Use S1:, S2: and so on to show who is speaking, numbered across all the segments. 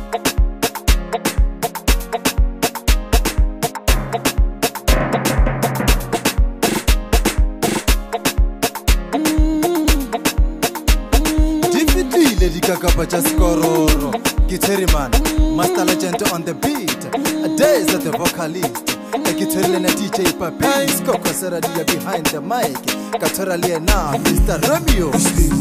S1: Kakapa Skororo, Giteriman, Master Legend on the beat, Days at the vocalist, Gitarina DJ Papi, Skoko Saradia behind the mic, Katora Lena, Mr. Romeo,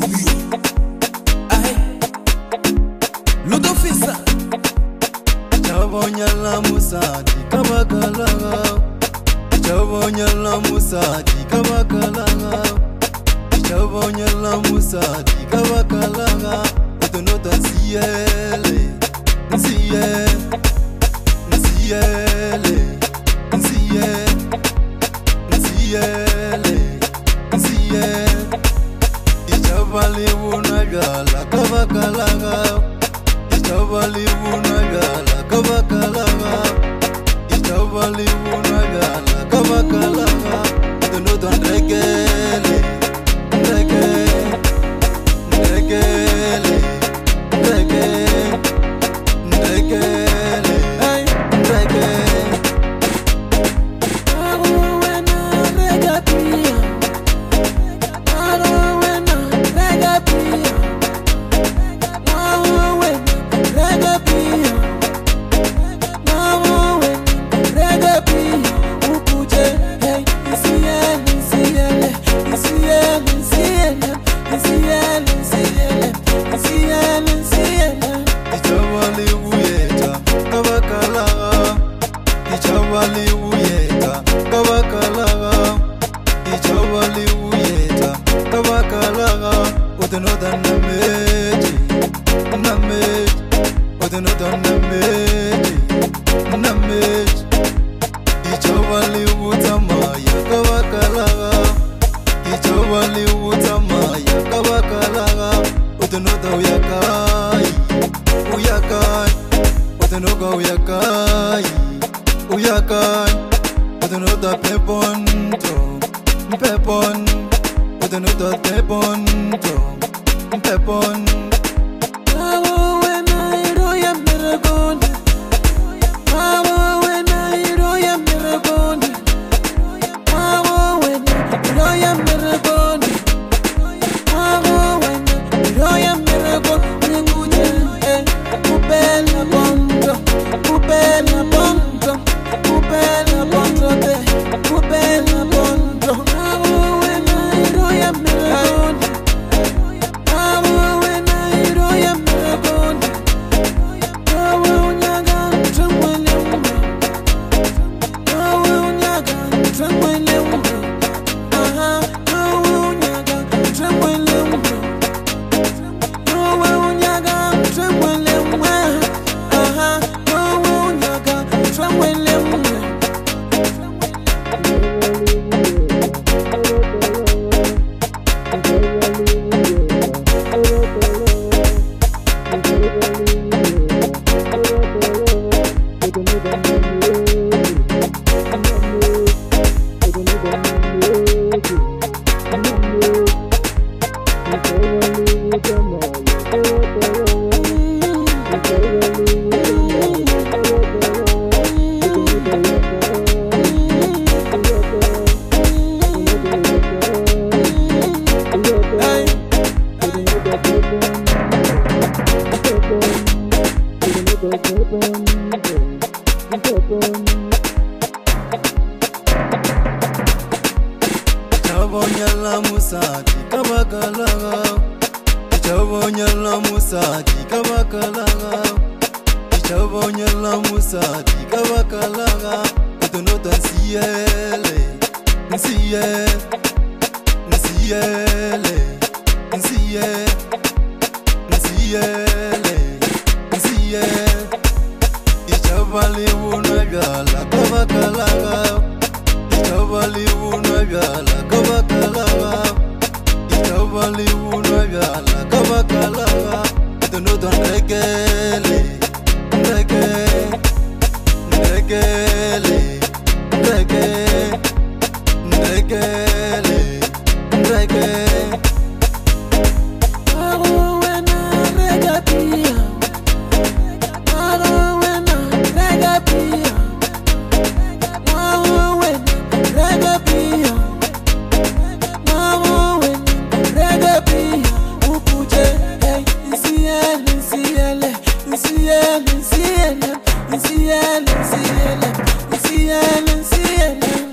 S1: Ludofisa, Chavonya la Musati, Kabakalaga, Chavonya la Musati, Kabakalaga, Chavonya la Musati, Kabakalaga. Nota nsiele, nsiele, nsiele, nsiele, nsiele, nsiele. Ichavali unagala kabakalaga, ichavali unagala kabakalaga, ichavali unagala kabakalaga. Nota ndregele, ndregele, ndregele.
S2: CNN, CNN, CNN, CNN, CNN.